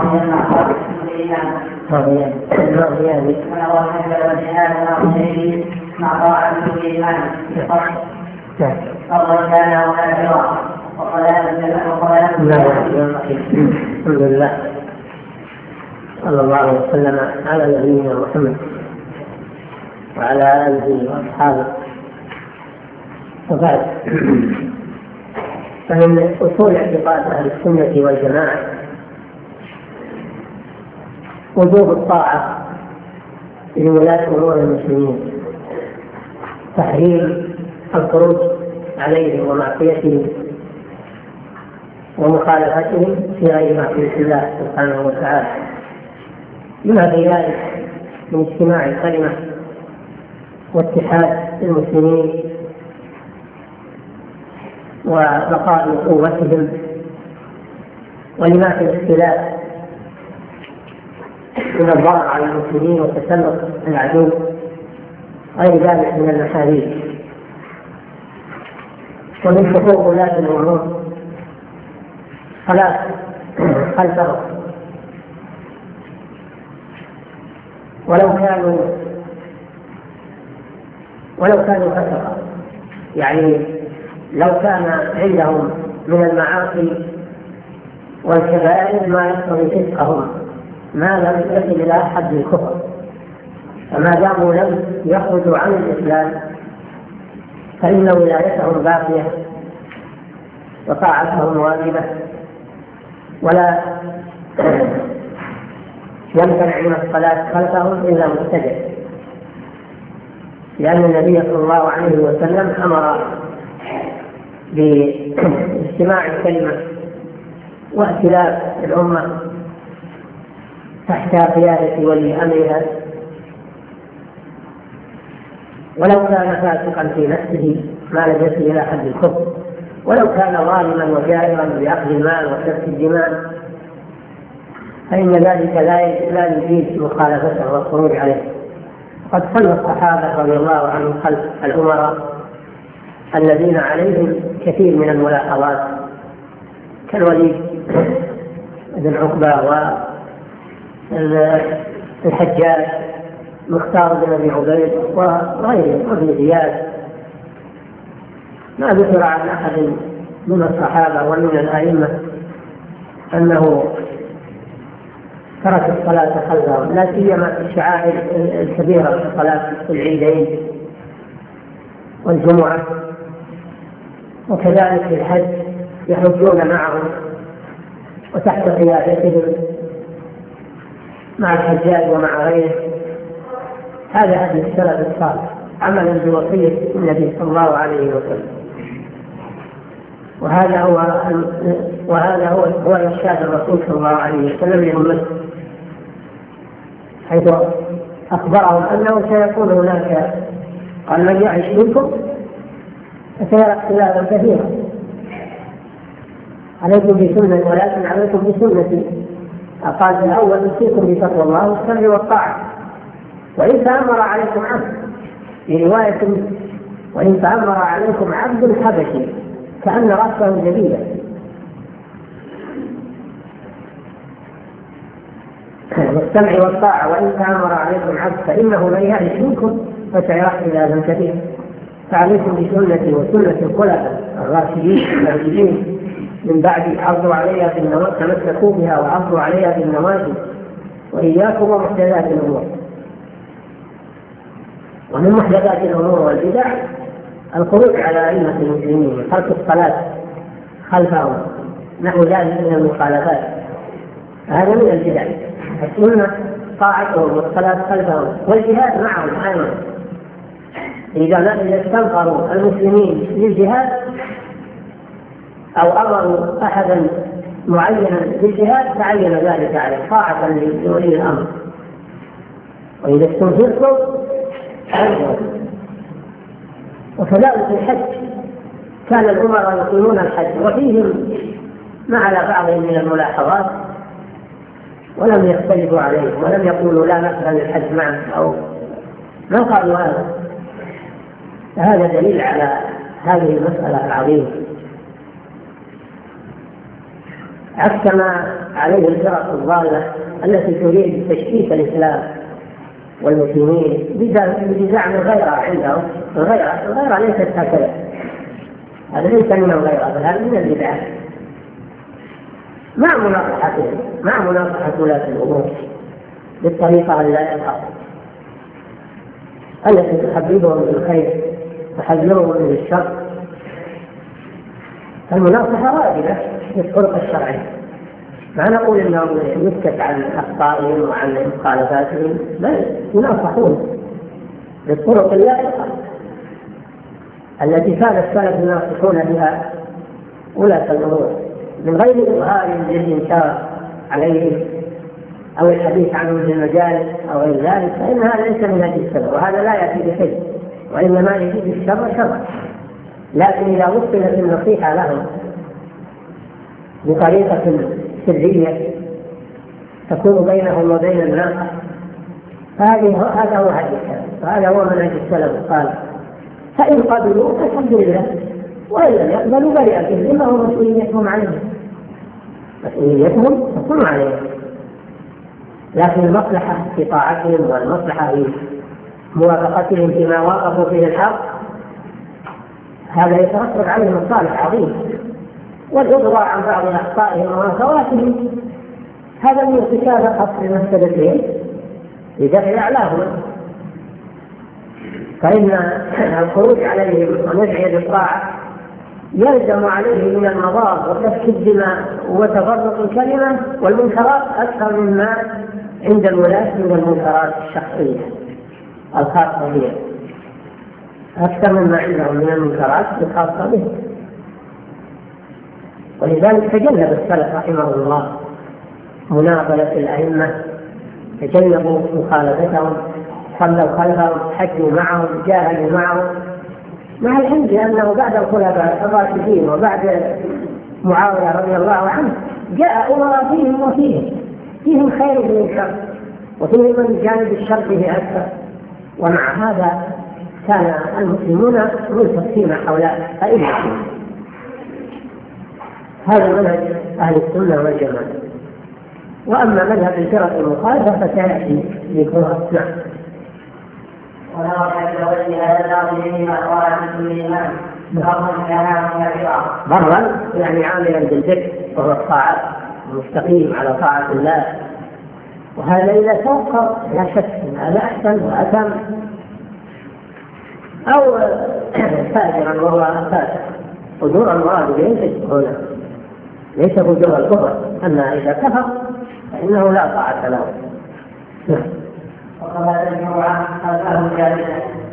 الحمد لله صلى الله عليه وسلم على نبينا محمد وعلى آله وأصحابه. وبعد، فمن أصول اعتقاد أهل السنة والجماعة وجوب الطاعة لولاة أمور المسلمين، تحريم الخروج عليهم ومعصيتهم ومخالفتهم في غير معصية الله سبحانه وتعالى، بما في ذلك من اجتماع الكلمة واتحاد المسلمين وبقاء قوتهم، ولما في الاختلاف من الضرر على المسلمين وتسلط العدو، غير ذلك من المحاريب. ومن حقوق ولاة الأمور صلاة خلفهم، ولو كانوا كثرة، يعني لو كان عندهم من المعاصي والكبائر ما يقتضي فسقهم، ما لم يصل إلى حد الكفر، فما داموا لم يخرجوا عن الإسلام فإن ولايتهم باقية وطاعتهم واجبة، ولا يمتنع من الصلاة خلفهم إلا مبتدع، لأن النبي صلى الله عليه وسلم أمر باجتماع الكلمة واختلاف الأمة تحت قيادة ولي أمرها، ولو كان فاسقا في نفسه ما لم يصل إلى حد الكفر، ولو كان ظالما وجائرا بأخذ المال وسفك الدماء، فإن ذلك لا يجيز مخالفته والخروج عليه. قد صلى الصحابة رضي الله عنهم خلف الأمراء الذين عليهم كثير من الملاحظات، كالوليد بن عقبة والحجاج مختار بن أبي عبيد وغيره وابن زياد. ما ذكر عن أحد من الصحابة ومن الأئمة أنه ترك الصلاة خلفهم، لا سيما في الشعائر الكبيرة في صلاة العيدين والجمعة، وكذلك في الحج يحجون معهم وتحت قيادتهم مع الحجاج ومع غيره. هذا هدي السلف الصالح عملا بوصية النبي صلى الله عليه وسلم، وهذا هو إرشاد الرسول صلى الله عليه وسلم لأمته، حيث أخبرهم أنه سيكون هناك، قال من يعش منكم فسيرى اختلافا كثيرا، عليكم بسنة ولكن عليكم بسنتي. قال في الأول أوصيكم بتقوى الله والسمع والطاعة، وإن تأمر عليكم عبد، في رواية وإن تأمر عليكم عبد حبشي كأن رأسه جديدة، والسمع والطاعة وإن تأمر عليكم عبد فإنه من يعش منكم فسيرى اختلافا كثيرا، فعليكم بسنتي وسنة الخلفاء الراشدين المهديين من بعد، عضوا عليها بالنواجذ، تمسكوا بها وعضوا عليها بالنواجذ، وإياكم ومحدثات الأمور. ومن محدثات الأمور والبدع الخروج على أئمة المسلمين، ترك الصلاة خلفهم، نحو ذلك من المخالفات، هذا من البدع. السنة طاعتهم والصلاة خلفهم والجهاد معهم أيضا. إذا استنفروا المسلمين للجهاد أو أمروا أحدا معينا بالجهاد تعين ذلك عليه طاعة لولي الأمر. وإذا استنفرتم عنهم. وكذلك الحج، كان الأمراء يقيمون الحج وفيهم ما على بعض من الملاحظات ولم يختلفوا عليه ولم يقولوا لا نفعل الحج معه أو ما قالوا هذا. فهذا دليل على هذه المسألة العظيمة. عكس ما عليه الفرق الضالة التي تريد تشكيك الإسلام والمسلمين بزعم الغيرة عندهم. الغيرة ليست هكذا، هذا ليس من الغيرة بل هذا من البدعة، مع مناصحة ولاة الأمور بالطريقة اللائقة التي تحببهم بالخير تحذرهم من الشر. المناصحة واجبة بالطرق الشرعية، ما نقول انهم يسكت عن اخطائهم وعن مخالفاتهم، بل يناصحون بالطرق اللائقة التي كان السلف يناصحون بها ولاة الأمور من غير إظهار للإنكار عليهم أو الحديث عنهم في المجالس أو غير ذلك، فإن هذا ليس من هدي السلف، وهذا لا يأتي بخير، وإنما يفيد الشر شرا. لكن إذا وصلت النصيحة لهم بطريقة سرية تكون بينهم وبين الناس، هذا هو هدي السلف، وهذا هو منهج السلف. قال فإن قبلوا فالحمد لله، وإن لم يقبلوا برئت ذمهم مسؤوليتهم عليهم، مسؤوليتهم تكون عليهم. لكن المصلحة في طاعتهم والمصلحة في موافقتهم فيما وافقوا فيه الحق، هذا يترتب عليه مصالح عظيمة، والإضراء عن بعض أخطائهم ومنكراتهم هذا من ارتكاب خطر مفسدتهم لدفع أعلاهم. فإن الخروج عليهم ونزع الطاعة يلزم عليه من المضار وسفك الدماء وتفرق الكلمة والمنكرات أكثر مما عند الولاة من المنكرات الشخصية الخاصة بهم، أكثر مما عندهم من المنكرات الخاصة بهم. ولذلك تجنب السلف رحمه الله مناقلة الأئمة، تجنبوا مخالفتهم، صلوا خلفهم، حجوا معهم، جاهدوا معهم، مع العلم بأنه بعد الخلفاء الراشدين وبعد معاوية رضي الله عنه جاء أمراء فيهم خير من الشر، وفيهم من جانب الشر فيه أكثر، ومع هذا كان المسلمون ملتفين حول أئمتهم. هذا منهج أهل السنة والجماعة. وأما مذهب الفرق المخالفة فسيأتي ذكرها. نعم. برا يعني عاملا بالذكر وهو الطاعة، مستقيم على طاعة الله، وهذا إذا توقف لا شك هذا أحسن وأتم، أو فاجرا وهو فاسق. فجور المراد به هنا ليس فجور الكفر، أما إذا كفر فإنه لا طاعة له. وقال الجمعة قال له جالسا